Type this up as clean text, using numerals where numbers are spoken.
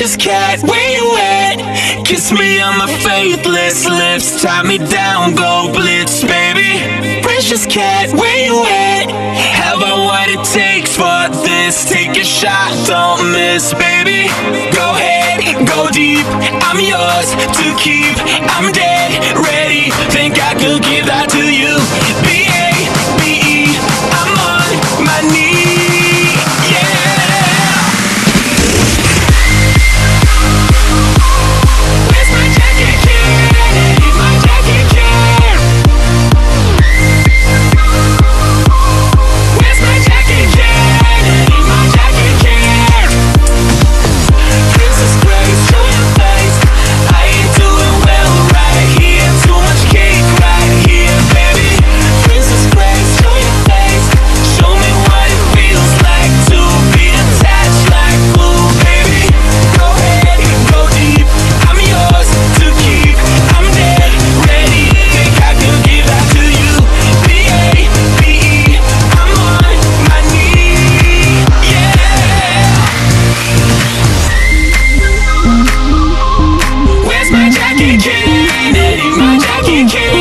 Precious cat, where you at? Kiss me on my faithless lips, tie me down, go blitz, baby. Precious cat, where you at? Have I what it takes for this? Take a shot, don't miss, baby. Go ahead, go deep, I'm yours to keep. I'm dead ready, think I could give that to you. B-A-B-E, I'm on my knees, yeah. Where's my jacket, kid? Leave my jacket, kid. Where's my jacket, kid? Leave my jacket, kid. Princess Grace, show your face. I ain't doing well right here. Too much cake right here, baby. Princess Grace, show your face. Show me what it feels like to be attached like glue, baby. Go ahead, go deep. I'm yours to keep. I'm dead ready. Think I could give that to you. B-A-B-E, I'm on my knees, yeah. Where's my jacket, kid? Leave my jacket, kid.